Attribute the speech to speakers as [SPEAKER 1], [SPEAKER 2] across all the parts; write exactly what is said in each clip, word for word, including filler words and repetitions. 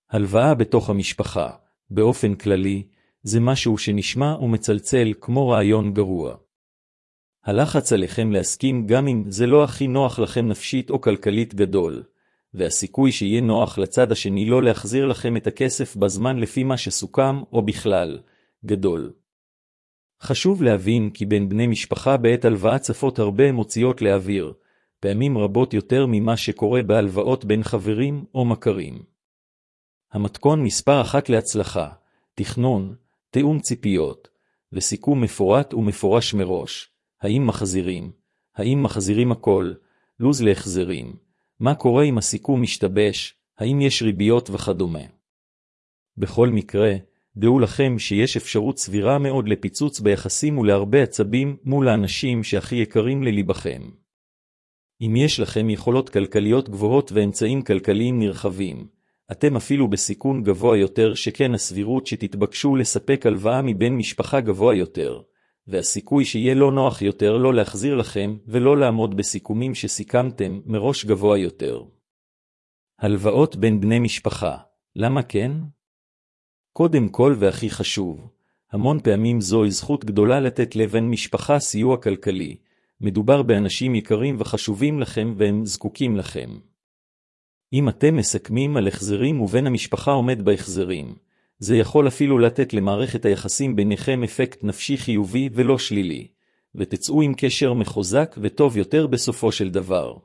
[SPEAKER 1] הלוואה בתוך המשפחה, באופן כללי, זה משהו שנשמע ומצלצל כמו רעיון גרוע. הלחץ עליכם להסכים גם אם זה לא הכי נוח לכם נפשית או כלכלית גדול, והסיכוי שיהיה נוח לצד השני לא להחזיר לכם את הכסף בזמן לפי מה שסוכם או בכלל, גדול. חשוב להבין כי בין בני משפחה בעת הלוואה צפות הרבה אמוציות לאוויר, פעמים רבות יותר ממה שקורה בהלוואות בין חברים או מכרים. המתכון מספר אחת להצלחה, תכנון, תיאום ציפיות, וסיכום מפורט ומפורש מראש. האם מחזירים? האם מחזירים הכל? לוז להחזרים. מה קורה אם הסיכום משתבש? האם יש ריביות וכדומה? בכל מקרה, דעו לכם שיש אפשרות סבירה מאוד לפיצוץ ביחסים ולהרבה עצבים מול האנשים שהכי יקרים לליבכם. אם יש לכם יכולות כלכליות גבוהות ואמצעים כלכליים נרחבים, אתם אפילו בסיכון גבוה יותר שכן הסבירות שתתבקשו לספק הלוואה מבין משפחה גבוה יותר, והסיכוי שיהיה לא נוח יותר לא להחזיר לכם ולא לעמוד בסיכומים שסיכמתם מראש גבוה יותר. הלוואות בין בני משפחה, למה כן? קודם כל והכי חשוב, המון פעמים זוהי זכות גדולה לתת לבן משפחה סיוע כלכלי, מדובר באנשים יקרים וחשובים לכם והם זקוקים לכם. אם אתם מסכמים על החזרים ובן המשפחה עומד בהחזרים, זה יכול אפילו לתת למערכת היחסים ביניכם אפקט נפשי חיובי ולא שלילי, ותצאו עם קשר מחוזק וטוב יותר בסופו של דבר.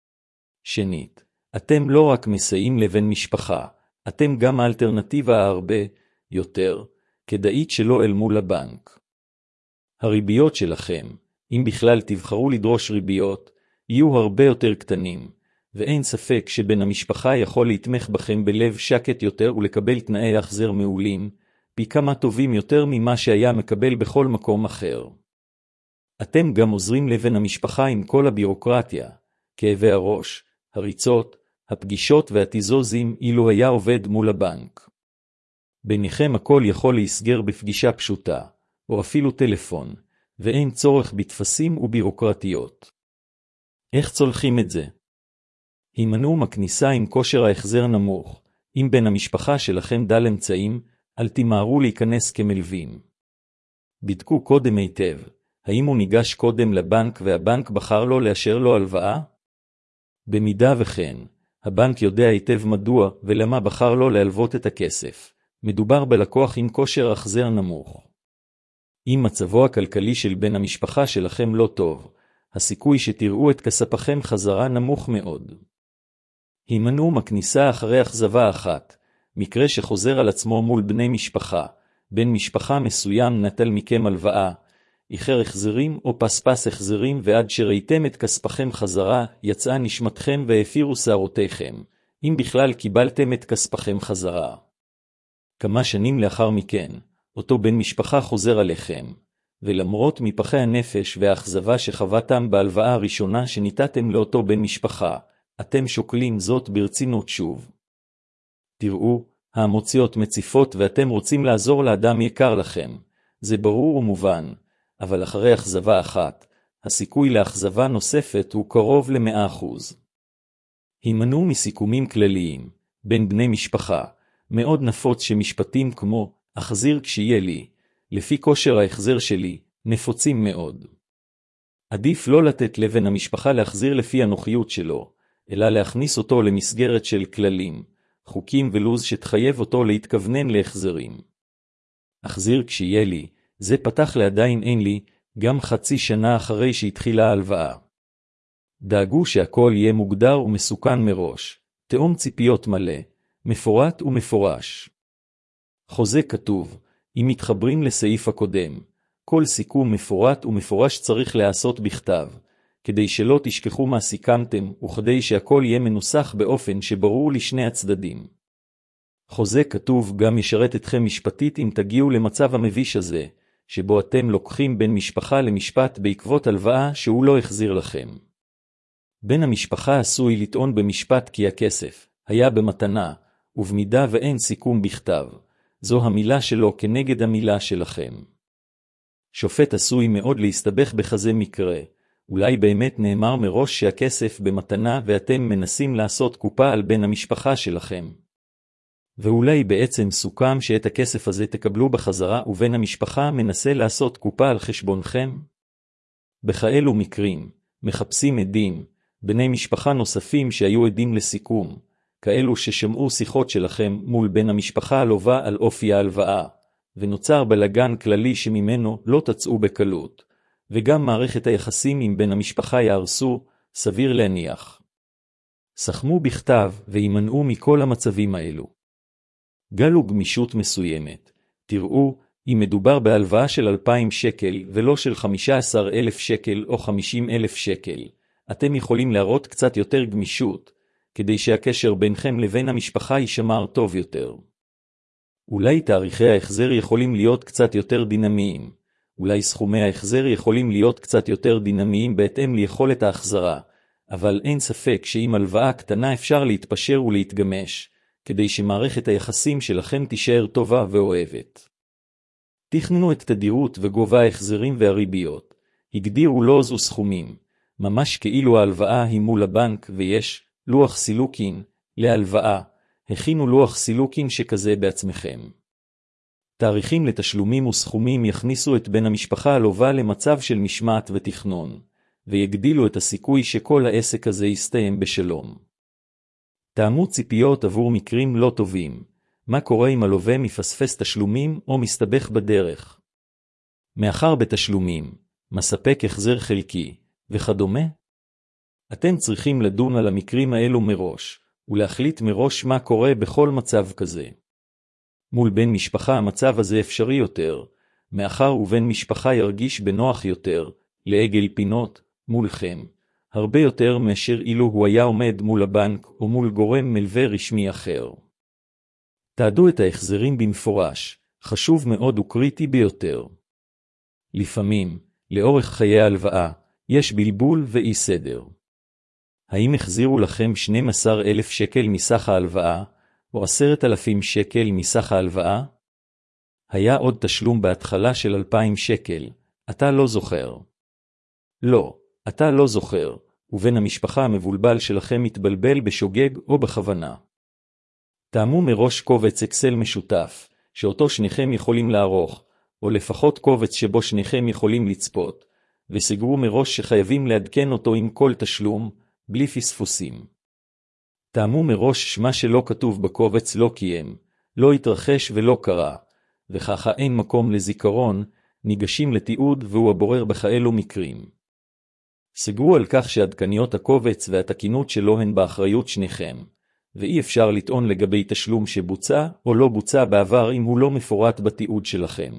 [SPEAKER 1] שנית, אתם לא רק מסייעים לבן משפחה, אתם גם האלטרנטיבה הרבה יותר כדאית שלא אל מול הבנק. הריביות שלכם, אם בכלל תבחרו לדרוש ריביות, יהיו הרבה יותר קטנים, ואין ספק שבן המשפחה יכול להתמך בכם בלב שקט יותר ולקבל תנאי החזר מעולים, פי כמה טובים יותר ממה שהיה מקבל בכל מקום אחר. אתם גם עוזרים לבן המשפחה עם כל הבירוקרטיה, כאבי הראש, הריצות, הפגישות והתיזוזים אילו היה עובד מול הבנק. ביניכם הכל יכול להסגר בפגישה פשוטה, או אפילו טלפון, ואין צורך בתפסים ובירוקרטיות. איך צולחים את זה? הימנעו מכניסה עם כושר ההחזר נמוך. אם בן המשפחה שלכם דל אמצעים, אל תמהרו להיכנס כמלווים. בדקו קודם היטב, האם הוא ניגש קודם לבנק והבנק בחר לו לאשר לו הלוואה? במידה וכן, הבנק יודע היטב מדוע ולמה בחר לו להלוות את הכסף. מדובר בלקוח עם כושר החזר נמוך. אם מצבו הכלכלי של בן המשפחה שלכם לא טוב, הסיכוי שתראו את כספכם חזרה נמוך מאוד. הימנעו מכניסה אחרי אכזבה אחת, מקרה שחוזר על עצמו מול בני משפחה, בן משפחה מסוים נטל מכם הלוואה, איחר החזרים או פספס החזרים ועד שראיתם את כספכם חזרה, יצאה נשמתכם והפירו שערותיכם, אם בכלל קיבלתם את כספכם חזרה. כמה שנים לאחר מכן, אותו בן משפחה חוזר עליכם, ולמרות מפחי הנפש והאכזבה שחוותם בהלוואה הראשונה שניתתם לאותו בן משפחה, אתם שוקלים זאת ברצינות שוב. תראו, האמוציות מציפות ואתם רוצים לעזור לאדם יקר לכם, זה ברור ומובן, אבל אחרי אכזבה אחת, הסיכוי לאכזבה נוספת הוא קרוב למאה אחוז. הימנעו מסיכומים כלליים, בין בני משפחה, מאוד נפוץ שמשפטים כמו, אחזיר כשיהיה לי, לפי כושר ההחזר שלי, נפוצים מאוד. עדיף לא לתת לבן המשפחה להחזיר לפי הנוחיות שלו, אלא להכניס אותו למסגרת של כללים, חוקים ולוז שתחייב אותו להתכוונן להחזרים. אחזיר כשיהיה לי, זה פתח לעדיין אין לי, גם חצי שנה אחרי שהתחילה ההלוואה. דאגו שהכל יהיה מוגדר ומסוכן מראש, תאום ציפיות מלא, מפורט ומפורש. חוזה כתוב, אם מתחברים לסעיף הקודם, כל סיכום מפורט ומפורש צריך לעשות בכתב, כדי שלא תשכחו מה סיכמתם וכדי שהכל יהיה מנוסח באופן שברור לשני הצדדים. חוזה כתוב גם ישרת אתכם משפטית אם תגיעו למצב המביש הזה, שבו אתם לוקחים בן משפחה למשפט בעקבות הלוואה שהוא לא החזיר לכם. בן המשפחה עשוי לטעון במשפט כי הכסף היה במתנה, ובמידה ואין סיכום בכתב, זו המילה שלו כנגד המילה שלכם. שופט עשוי מאוד להסתבך בכזה מקרה, אולי באמת נאמר מראש שהכסף במתנה ואתם מנסים לעשות קופה על בן המשפחה שלכם. ואולי בעצם סוכם שאת הכסף הזה תקבלו בחזרה ובן המשפחה מנסה לעשות קופה על חשבונכם? בכאלו מקרים, מחפשים עדים, בני משפחה נוספים שהיו עדים לסיכום, כאלו ששמעו שיחות שלכם מול בן המשפחה הלווה על אופי ההלוואה, ונוצר בלגן כללי שממנו לא תצאו בקלות, וגם מערכת היחסים עם בן המשפחה יהרסו, סביר להניח. סכמו בכתב וימנעו מכל המצבים האלו. גלו גמישות מסוימת. תראו, אם מדובר בהלוואה של אלפיים שקל ולא של חמישה עשר אלף שקל או חמישים אלף שקל, אתם יכולים להראות קצת יותר גמישות, כדי שהקשר ביניכם לבין המשפחה יישמר טוב יותר. אולי תאריכי ההחזר יכולים להיות קצת יותר דינמיים. אולי סכומי ההחזר יכולים להיות קצת יותר דינמיים בהתאם ליכולת ההחזרה, אבל אין ספק שעם הלוואה קטנה אפשר להתפשר ולהתגמש, כדי שמערכת היחסים שלכם תישאר טובה ואוהבת. תכננו את תדירות וגובה ההחזרים והריביות. הגדירו לוז וסכומים, ממש כאילו ההלוואה היא מול הבנק ויש לוח סילוקין להלוואה. הכינו לוח סילוקין שכזה בעצמכם. תאריכים לתשלומים וסכומים יכניסו את בן המשפחה הלווה למצב של משמעת ותכנון, ויגדילו את הסיכוי שכל העסק הזה יסתיים בשלום. תאמו ציפיות עבור מקרים לא טובים. מה קורה אם הלווה מפספס תשלומים או מסתבך בדרך? מאחר בתשלומים, מספק החזר חלקי, וכדומה? אתם צריכים לדון על המקרים האלו מראש, ולהחליט מראש מה קורה בכל מצב כזה. מול בן משפחה המצב הזה אפשרי יותר, מאחר ובן משפחה ירגיש בנוח יותר, לעגל פינות, מולכם, הרבה יותר מאשר אילו הוא היה עומד מול הבנק או מול גורם מלווה רשמי אחר. תעדו את ההחזרים במפורש, חשוב מאוד וקריטי ביותר. לפעמים, לאורך חיי ההלוואה, יש בלבול ואי סדר. האם החזירו לכם שנים עשר אלף שקל מסך ההלוואה, או עשרת אלפים שקל מסך ההלוואה? היה עוד תשלום בהתחלה של אלפיים שקל, אתה לא זוכר. לא, אתה לא זוכר, ובן המשפחה המבולבל שלכם מתבלבל בשוגג או בכוונה. תאמו מראש קובץ אקסל משותף, שאותו שניכם יכולים לערוך, או לפחות קובץ שבו שניכם יכולים לצפות, וסגרו מראש שחייבים לעדכן אותו עם כל תשלום, בלי פספוסים. תאמו מראש שמה שלא כתוב בקובץ לא קיים, לא התרחש ולא קרה, וככה אין מקום לזיכרון, ניגשים לתיעוד והוא הבורר בכאלו מקרים. סגרו על כך שעדכניות הקובץ והתקינות שלו הן באחריות שניכם, ואי אפשר לטעון לגבי תשלום שבוצע או לא בוצע בעבר אם הוא לא מפורט בתיעוד שלכם.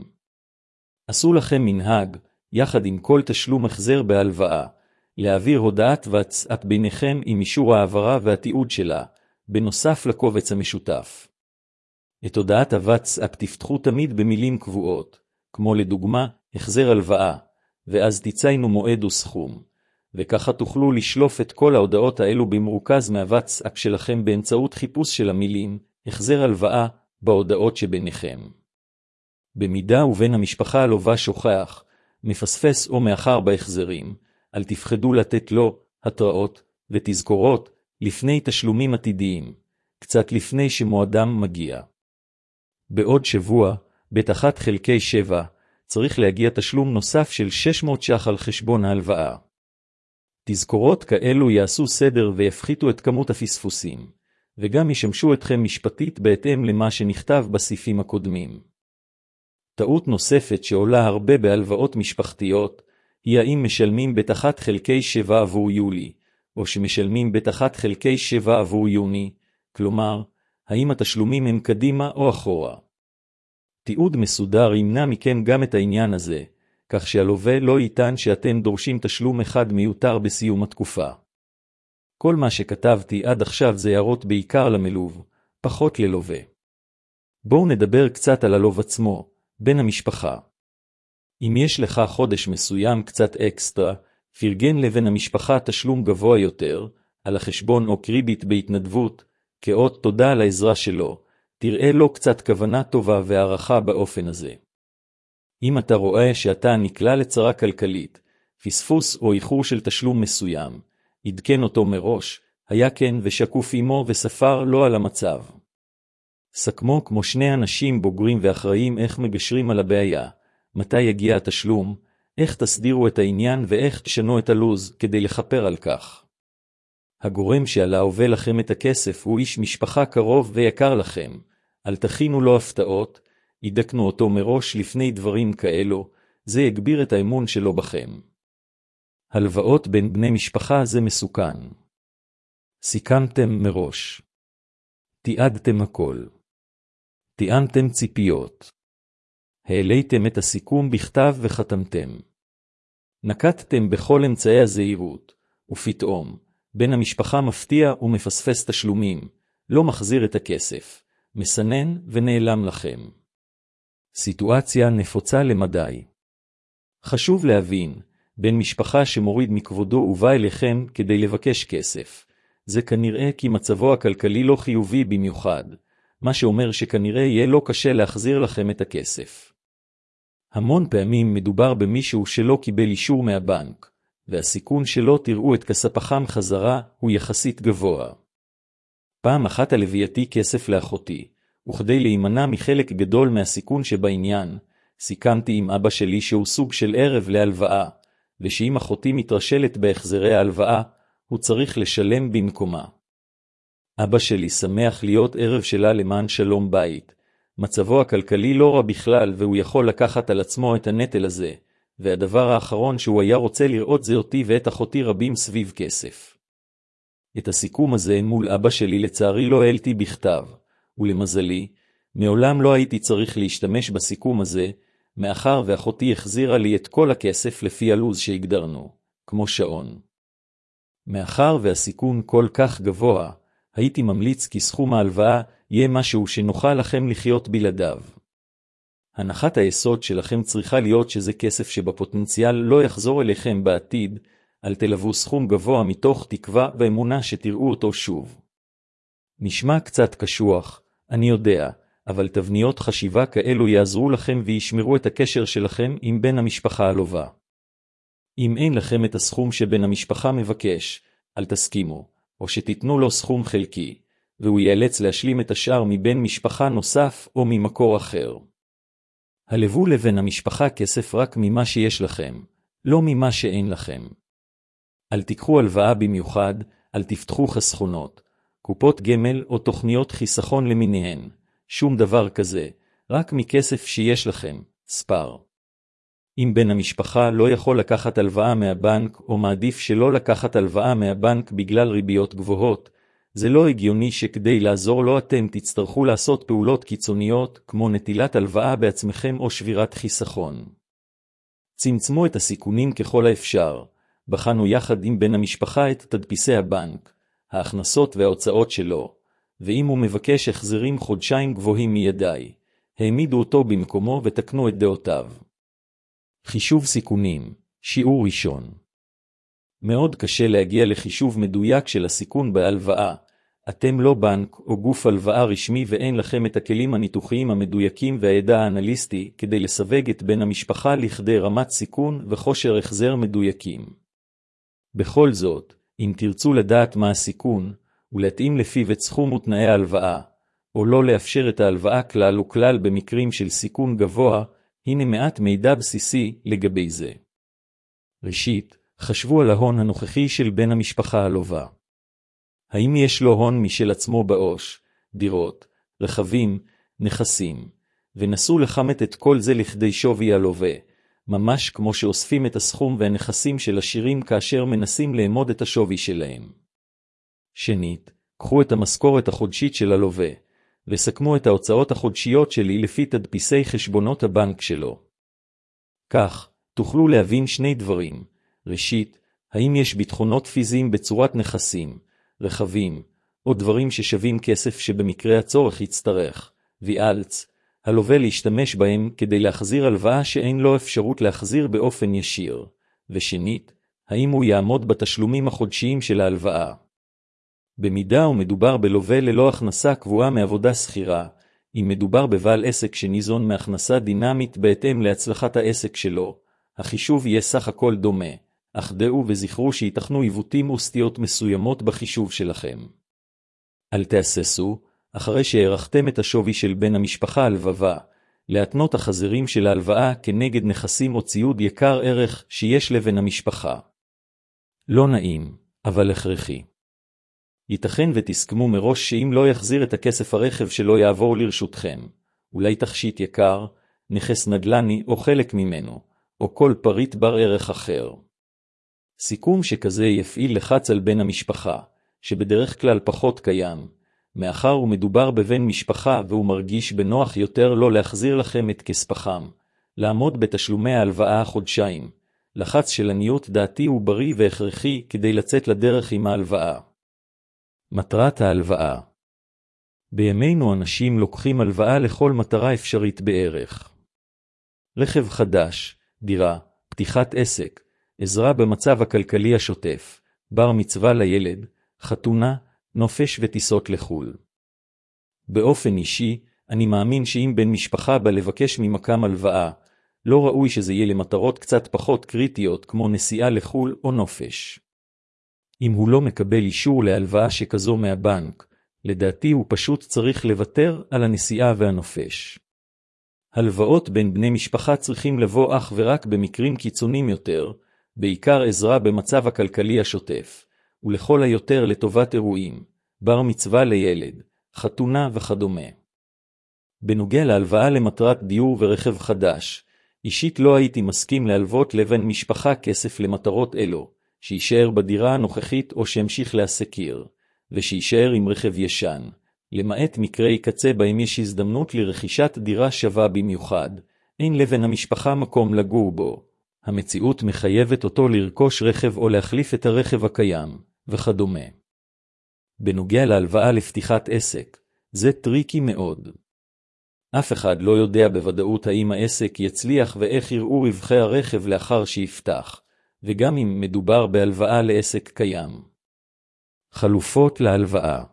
[SPEAKER 1] עשו לכם מנהג, יחד עם כל תשלום החזר בהלוואה, להעביר הודעת וואטסאפ ביניכם עם אישור העברה והתיעוד שלה, בנוסף לקובץ המשותף. את הודעת הוואטסאפ תפתחו תמיד במילים קבועות, כמו לדוגמה, החזר הלוואה, ואז תציינו מועד וסכום, וככה תוכלו לשלוף את כל ההודעות האלו במרוכז מהוואטסאפ שלכם באמצעות חיפוש של המילים, החזר הלוואה, בהודעות שביניכם. במידה ובן המשפחה הלווה שוכח, מפספס או מאחר בהחזרים, אל תפחדו לתת לו התראות ותזכורות לפני תשלומים עתידיים, קצת לפני שמועדם מגיע. בעוד שבוע, בתחת חלקי שבע, צריך להגיע תשלום נוסף של שש מאות ש"ח על חשבון ההלוואה. תזכורות כאלו יעשו סדר ויפחיתו את כמות הפספוסים, וגם ישמשו אתכם משפטית בהתאם למה שנכתב בסעיפים הקודמים. טעות נוספת שעולה הרבה בהלוואות משפחתיות, היא האם משלמים בתחת חלקי שבע עבור יולי, או שמשלמים בתחת חלקי שבע עבור יוני, כלומר, האם התשלומים הם קדימה או אחורה. תיעוד מסודר ימנע מכם גם את העניין הזה, כך שהלווה לא יטען שאתם דורשים תשלום אחד מיותר בסיום התקופה. כל מה שכתבתי עד עכשיו זה הערות בעיקר למלוב, פחות ללווה. בואו נדבר קצת על הלווה עצמו, בן המשפחה. אם יש לך חודש מסוים קצת אקסטרה, פרגן לבן המשפחה תשלום גבוה יותר, על החשבון או קריבית בהתנדבות, כאות תודה על העזרה שלו, תראה לו קצת כוונה טובה והערכה באופן הזה. אם אתה רואה שאתה נקלע לצרה כלכלית, פספוס או איחור של תשלום מסוים, עדכן אותו מראש, היה כן ושקוף עמו וספר לו על המצב. סכמו כמו שני אנשים בוגרים ואחראים איך מגשרים על הבעיה, מתי יגיע התשלום, איך תסדירו את העניין ואיך תשנו את הלוז כדי לחפר על כך. הגורם שעלה הובא לכם את הכסף הוא איש משפחה קרוב ויקר לכם, אל תכינו לו הפתעות, ידקנו אותו מראש לפני דברים כאלו, זה יגביר את האמון שלו בכם. הלוואות בין בני משפחה זה מסוכן. סיכמתם מראש. תיעדתם הכל. תיאמתם ציפיות. העליתם את הסיכום בכתב וחתמתם. נקטתם בכל אמצעי הזהירות, ופתאום, בן המשפחה מפתיע ומפספס תשלומים, לא מחזיר את הכסף, מסנן ונעלם לכם. סיטואציה נפוצה למדי. חשוב להבין, בן משפחה שמוריד מכבודו ובא אליכם כדי לבקש כסף, זה כנראה כי מצבו הכלכלי לא חיובי במיוחד, מה שאומר שכנראה יהיה לא קשה להחזיר לכם את הכסף. המון פעמים מדובר במישהו שלא קיבל אישור מהבנק, והסיכון שלא תראו את כספכם חזרה הוא יחסית גבוה. פעם אחת הלווייתי כסף לאחותי, וכדי להימנע מחלק גדול מהסיכון שבעניין, סיכמתי עם אבא שלי שהוא סוג של ערב להלוואה, ושאם אחותי מתרשלת בהחזרי ההלוואה, הוא צריך לשלם במקומה. אבא שלי שמח להיות ערב שלה למען שלום בית, מצבו הכלכלי לא רע בכלל והוא יכול לקחת על עצמו את הנטל הזה, והדבר האחרון שהוא היה רוצה לראות זה אותי ואת אחותי רבים סביב כסף. את הסיכום הזה מול אבא שלי לצערי לא העלתי בכתב, ולמזלי, מעולם לא הייתי צריך להשתמש בסיכום הזה, מאחר ואחותי החזירה לי את כל הכסף לפי הלוז שהגדרנו, כמו שעון. מאחר והסיכון כל כך גבוה, הייתי ממליץ כי סכום ההלוואה יהיה משהו שנוכל לכם לחיות בלעדיו. הנחת היסוד שלכם צריכה להיות שזה כסף שבפוטנציאל לא יחזור אליכם בעתיד, אל תלוו סכום גבוה מתוך תקווה ואמונה שתראו אותו שוב. נשמע קצת קשוח, אני יודע, אבל תבניות חשיבה כאלו יעזרו לכם וישמרו את הקשר שלכם עם בן המשפחה הלווה. אם אין לכם את הסכום שבן המשפחה מבקש, אל תסכימו, או שתיתנו לו סכום חלקי, והוא ייאלץ להשלים את השאר מבן משפחה נוסף או ממקור אחר. הלוו לבן המשפחה כסף רק ממה שיש לכם, לא ממה שאין לכם. אל תיקחו הלוואה במיוחד, אל תפתחו חסכונות, קופות גמל או תוכניות חיסכון למיניהן, שום דבר כזה, רק מכסף שיש לכם, ספר. אם בן המשפחה לא יכול לקחת הלוואה מהבנק או מעדיף שלא לקחת הלוואה מהבנק בגלל ריביות גבוהות, זה לא הגיוני שכדי לעזור לו אתם תצטרכו לעשות פעולות קיצוניות כמו נטילת הלוואה בעצמכם או שבירת חיסכון. צמצמו את הסיכונים ככל האפשר, בחנו יחד עם בן המשפחה את תדפיסי הבנק, ההכנסות וההוצאות שלו, ואם הוא מבקש החזרים חודשיים גבוהים מידי, העמידו אותו במקומו ותקנו את דעותיו. חישוב סיכונים, שיעור ראשון. מאוד קשה להגיע לחישוב מדויק של הסיכון בהלוואה. אתם לא בנק או גוף הלוואה רשמי ואין לכם את הכלים הניתוחיים המדויקים והידע האנליסטי כדי לסווג את בן המשפחה לכדי רמת סיכון וכושר החזר מדויקים. בכל זאת, אם תרצו לדעת מה הסיכון, ולהתאים לפיו את סכום ותנאי ההלוואה, או לא לאפשר את ההלוואה כלל וכלל במקרים של סיכון גבוה, הנה מעט מידע בסיסי לגבי זה. ראשית, חשבו על ההון הנוכחי של בן המשפחה הלווה. האם יש לו הון משל עצמו בעו"ש, דירות, רכבים, נכסים, ונסו לכמת את כל זה לכדי שווי הלווה, ממש כמו שאוספים את הסכום והנכסים של עשירים כאשר מנסים לאמוד את השווי שלהם. שנית, קחו את המשכורת החודשית של הלווה, וסכמו את ההוצאות החודשיות שלי לפי תדפיסי חשבונות הבנק שלו. כך, תוכלו להבין שני דברים. ראשית, האם יש ביטחונות פיזיים בצורת נכסים, רכבים, או דברים ששווים כסף שבמקרה הצורך יצטרך, ויאלץ, הלווה להשתמש בהם כדי להחזיר הלוואה שאין לו אפשרות להחזיר באופן ישיר. ושנית, האם הוא יעמוד בתשלומים החודשיים של ההלוואה. במידה ומדובר בלווה ללא הכנסה קבועה מעבודה שכירה, אם מדובר בבעל עסק שניזון מהכנסה דינמית בהתאם להצלחת העסק שלו, החישוב יהיה סך הכל דומה, אך דעו וזכרו שיתכנו עיוותים וסטיות מסוימות בחישוב שלכם. אל תהססו, אחרי שהערכתם את השווי של בן המשפחה הלווה, להתנות החזרים של ההלוואה כנגד נכסים או ציוד יקר ערך שיש לבן המשפחה. לא נעים, אבל הכרחי. ייתכן ותסכמו מראש שאם לא יחזיר את הכסף הרכב שלו יעבור לרשותכם, אולי תכשיט יקר, נכס נדל"ני או חלק ממנו, או כל פריט בר ערך אחר. סיכום שכזה יפעיל לחץ על בן המשפחה, שבדרך כלל פחות קיים, מאחר ומדובר בבן משפחה והוא מרגיש בנוח יותר לא להחזיר לכם את כספכם, לעמוד בתשלומי ההלוואה חודשיים. לחץ של עניות דעתי הוא בריא והכרחי כדי לצאת לדרך עם ההלוואה. מטרת ההלוואה. בימינו אנשים לוקחים הלוואה לכל מטרה אפשרית בערך. רכב חדש, דירה, פתיחת עסק, עזרה במצב הכלכלי השוטף, בר מצווה לילד, חתונה, נופש וטיסות לחול. באופן אישי, אני מאמין שאם בן משפחה בא לבקש ממקם הלוואה, לא ראוי שזה יהיה למטרות קצת פחות קריטיות כמו נסיעה לחול או נופש. אם הוא לא מקבל אישור להלוואה שכזו מהבנק, לדעתי הוא פשוט צריך לוותר על הנסיעה והנופש. הלוואות בין בני משפחה צריכים לבוא אך ורק במקרים קיצוניים יותר, בעיקר עזרה במצב הכלכלי השוטף, ולכל היותר לטובת אירועים, בר מצווה לילד, חתונה וכדומה. בנוגע להלוואה למטרת דיור ורכב חדש, אישית לא הייתי מסכים להלוות לבן משפחה כסף למטרות אלו, שישאר בדירה הנוכחית או שימשיך להשכיר, ושישאר עם רכב ישן, למעט מקרי קצה בהם יש הזדמנות לרכישת דירה שווה במיוחד, אין לבן המשפחה מקום לגור בו. המציאות מחייבת אותו לרכוש רכב או להחליף את הרכב הקיים, וכדומה. בנוגע להלוואה לפתיחת עסק, זה טריקי מאוד. אף אחד לא יודע בוודאות האם העסק יצליח ואיך יראו רווחי הרכב לאחר שיפתח, וגם אם מדובר בהלוואה לעסק קיים. חלופות להלוואה.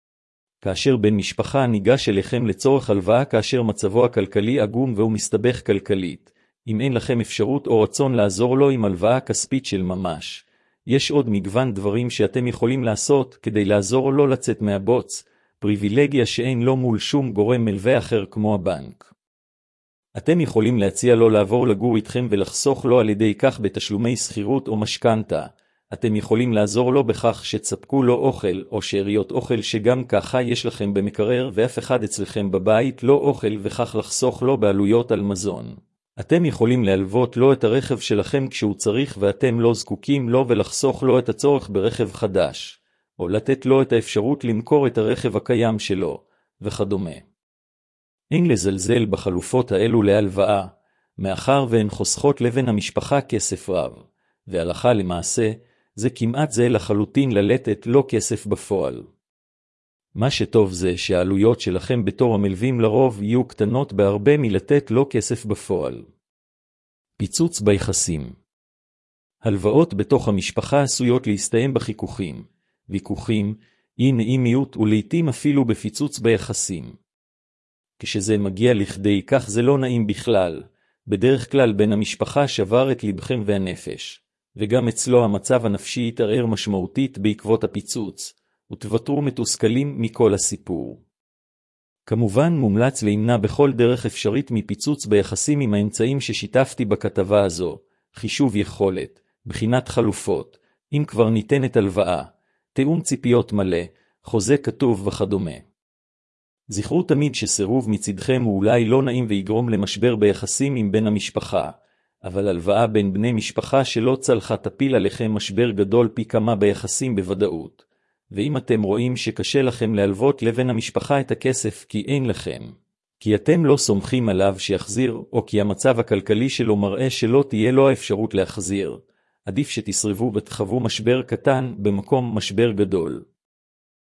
[SPEAKER 1] כאשר בן משפחה ניגש אליכם לצורך הלוואה כאשר מצבו הכלכלי עגום והוא מסתבך כלכלית, אם אין לכם אפשרות או רצון לעזור לו עם הלוואה כספית של ממש, יש עוד מגוון דברים שאתם יכולים לעשות כדי לעזור לו לצאת מהבוץ, פריבילגיה שאין לו מול שום גורם מלווה אחר כמו הבנק. אתם יכולים להציע לו לעבור לגור איתכם ולחסוך לו על ידי כך בתשלומי שכירות או משכנתה. אתם יכולים לעזור לו בכך שתספקו לו אוכל או שאריות אוכל שגם ככה יש לכם במקרר ואף אחד אצלכם בבית לא אוכל וכך לחסוך לו בעלויות על מזון. אתם יכולים להלוות לו את הרכב שלכם כשהוא צריך ואתם לא זקוקים לו ולחסוך לו את הצורך ברכב חדש, או לתת לו את האפשרות למכור את הרכב הקיים שלו, וכדומה. אין לזלזל בחלופות האלו להלוואה, מאחר והן חוסכות לבן המשפחה כסף רב, והלכה למעשה, זה כמעט זה לחלוטין ללתת לו כסף בפועל. מה שטוב זה שהעלויות שלכם בתור המלווים לרוב יהיו קטנות בהרבה מלתת לו כסף בפועל. פיצוץ ביחסים. הלוואות בתוך המשפחה עשויות להסתיים בחיכוכים, ויכוחים, אי נעימיות ולעיתים אפילו בפיצוץ ביחסים. כשזה מגיע לכדי כך זה לא נעים בכלל, בדרך כלל בן המשפחה שבר את לבכם והנפש, וגם אצלו המצב הנפשי יתערער משמעותית בעקבות הפיצוץ, ותוותרו מתוסכלים מכל הסיפור. כמובן מומלץ להימנע בכל דרך אפשרית מפיצוץ ביחסים עם האמצעים ששיתפתי בכתבה הזו, חישוב יכולת, בחינת חלופות, אם כבר ניתנת הלוואה, תיאום ציפיות מלא, חוזה כתוב וכדומה. זכרו תמיד שסירוב מצדכם הוא אולי לא נעים ויגרום למשבר ביחסים עם בן המשפחה, אבל הלוואה בין בני משפחה שלא צלחה תפיל עליכם משבר גדול פי כמה ביחסים בוודאות. ואם אתם רואים שקשה לכם להלוות לבן המשפחה את הכסף כי אין לכם, כי אתם לא סומכים עליו שיחזיר, או כי המצב הכלכלי שלו מראה שלא תהיה לו האפשרות להחזיר, עדיף שתסרבו ותחוו משבר קטן במקום משבר גדול.